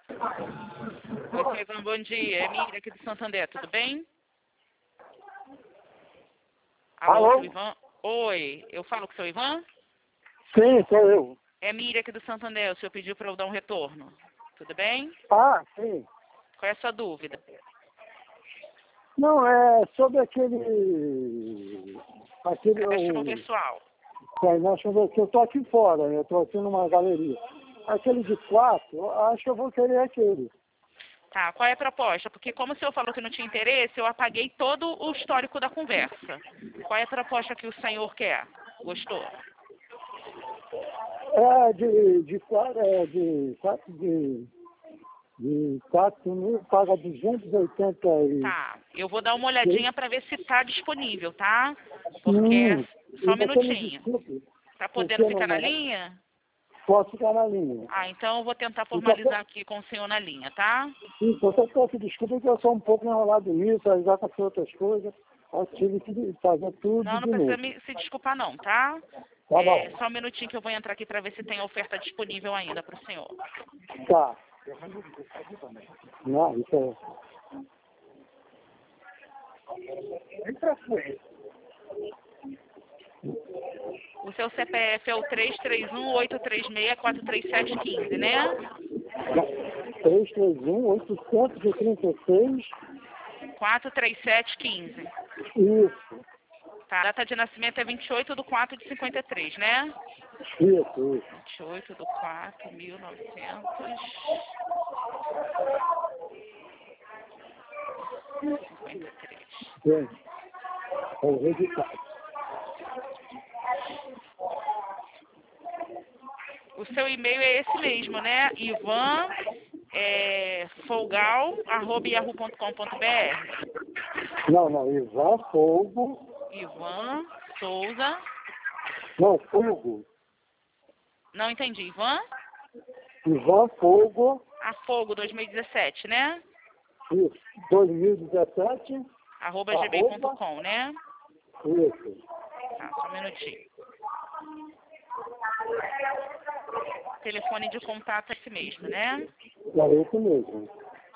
Oi, seu Ivan, bom dia. É Miriam aqui do Santander, tudo bem? Alô, Alô? seu Ivan? Oi, eu falo com o seu Ivan? Sim, sou eu. É Miriam aqui do Santander, o senhor pediu para eu dar um retorno. Tudo bem? Ah, sim. Qual é a sua dúvida? Não, é sobre aquele... Empréstimo Aquele... pessoal. Nós vamos ver que eu estou aqui fora, eu estou aqui numa galeria. Aquele de 4, eu acho que eu vou querer aquele. Tá, qual é a proposta? Porque como o senhor falou que não tinha interesse, eu apaguei todo o histórico da conversa. Qual é a proposta que o senhor quer? Gostou? De 4 mil, paga 280 e... Tá, eu vou dar uma olhadinha para ver se está disponível, tá? Porque... Só E um você me minutinho. desculpe, Tá porque podendo não, ficar na não linha? posso ficar na linha. Ah, então eu vou tentar E qualquer, formalizar aqui com o senhor na linha, tá? sim, qualquer coisa, desculpe que eu sou um pouco enrolado nisso, aí já passei outras coisas, eu tive que fazer tudo Não, não de precisa novo. se desculpar não, tá? Tá bom. Só um minutinho que eu vou entrar aqui para ver se tem oferta disponível ainda para o senhor. Tá. Não, isso é... O seu CPF é o 331-836-43715, né? 331-836, 43715. isso, Tá, a data de nascimento é 28/4/53, né? isso. 28/4/1953. Sim, é o resultado. O seu e-mail é esse mesmo, né? Ivan folgal@yahoo.com.br. Não, Ivan Fogo, Ivan Souza. não, Fogo, Não entendi. Ivan Ivan Fogo, a Fogo 2017, né? isso, 2017, @gmail.com, né? isso, Tá, só um minutinho. Telefone de contato é esse mesmo, né? é isso mesmo.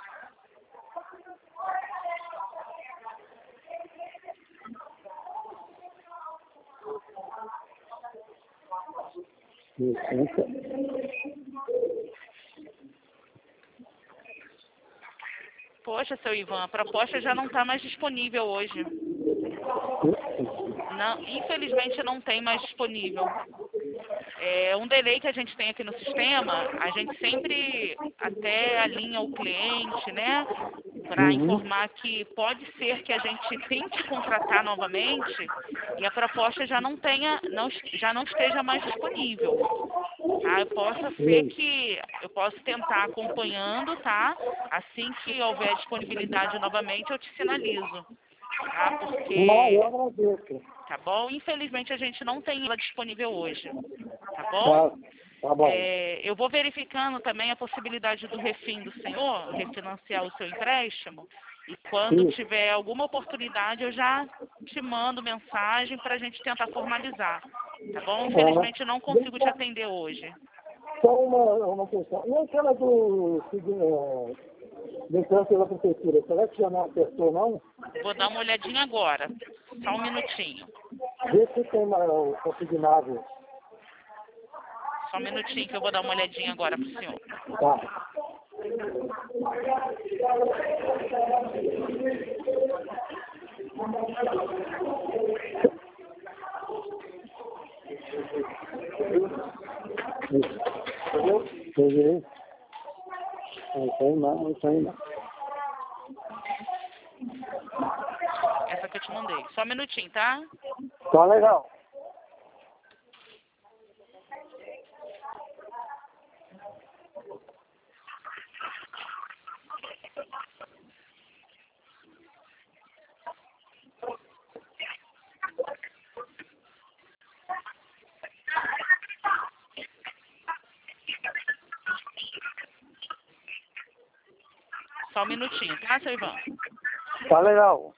Isso. Poxa, seu Ivan, a proposta já não está mais disponível hoje. Não, infelizmente não tem mais disponível. É um delay que a gente tem aqui no sistema, a gente sempre até alinha o cliente, né? Para informar que pode ser que a gente tente contratar novamente e a proposta já não tenha, já não esteja mais disponível. Tá? Possa ser que eu possa tentar acompanhando, tá? Assim que houver disponibilidade novamente, eu te sinalizo, tá? Não, eu Porque, agradeço. tá bom? Infelizmente a gente não tem ela disponível hoje, tá bom? Tá bom. Eu vou verificando também a possibilidade do refim do senhor, refinanciar o seu empréstimo. E quando Isso. tiver alguma oportunidade, eu já te mando mensagem para a gente tentar formalizar. Tá bom? Infelizmente eu não consigo te atender hoje. Só uma questão. E aquela do câncer da prefeitura, será que já não acertou, não? Vou dar uma olhadinha agora. Só um minutinho. Vê se tem o consignável. Só um minutinho que eu vou dar uma olhadinha agora pro senhor. Tá. Entendeu? Isso aí não, isso aí não. Essa que eu te mandei. Só um minutinho, tá? Tá legal. Só um minutinho, tá, seu Ivan? Tá legal.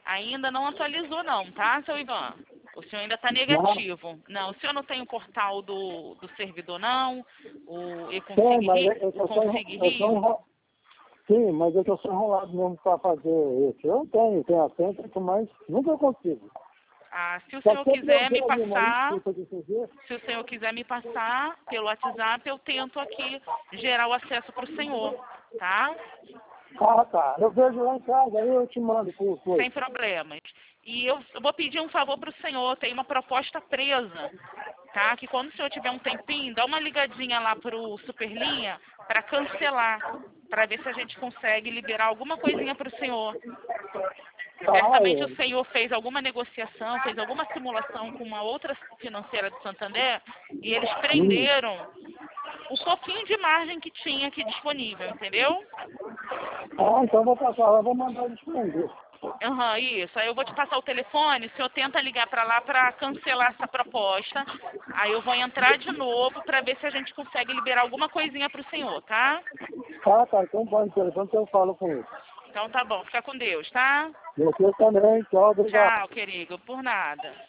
Ainda não atualizou não, tá, seu Ivan? O senhor ainda está negativo. Não, o senhor não tem o portal do servidor, não? O Tem, mas e-Config Rio? Sim, mas eu sou enrolado mesmo para fazer isso. Eu tenho atento, mas nunca consigo. Ah, se o Só senhor que quiser me eu vi uma passar, lista de fazer. se o senhor quiser me passar pelo WhatsApp, eu tento aqui gerar o acesso para o senhor, tá? Ah, tá. Eu vejo lá em casa, aí eu te mando por coisa. Sem problemas. E eu vou pedir um favor para o senhor, tem uma proposta presa, tá? Que quando o senhor tiver um tempinho, dá uma ligadinha lá para o Superlinha para cancelar, para ver se a gente consegue liberar alguma coisinha para o senhor. Certamente o senhor fez alguma negociação, fez alguma simulação com uma outra financeira de Santander e eles prenderam o pouquinho de margem que tinha aqui disponível, entendeu? Ah, então vou passar lá, vou mandar eles prender. Aham, isso. Aí eu vou te passar o telefone, o senhor tenta ligar para lá para cancelar essa proposta. Aí eu vou entrar de novo para ver se a gente consegue liberar alguma coisinha para o senhor, tá? Ah, tá. Então põe o telefone que eu falo com ele. Então tá bom, fica com Deus, tá? Você também. Tchau, obrigado. Tchau, querido, por nada.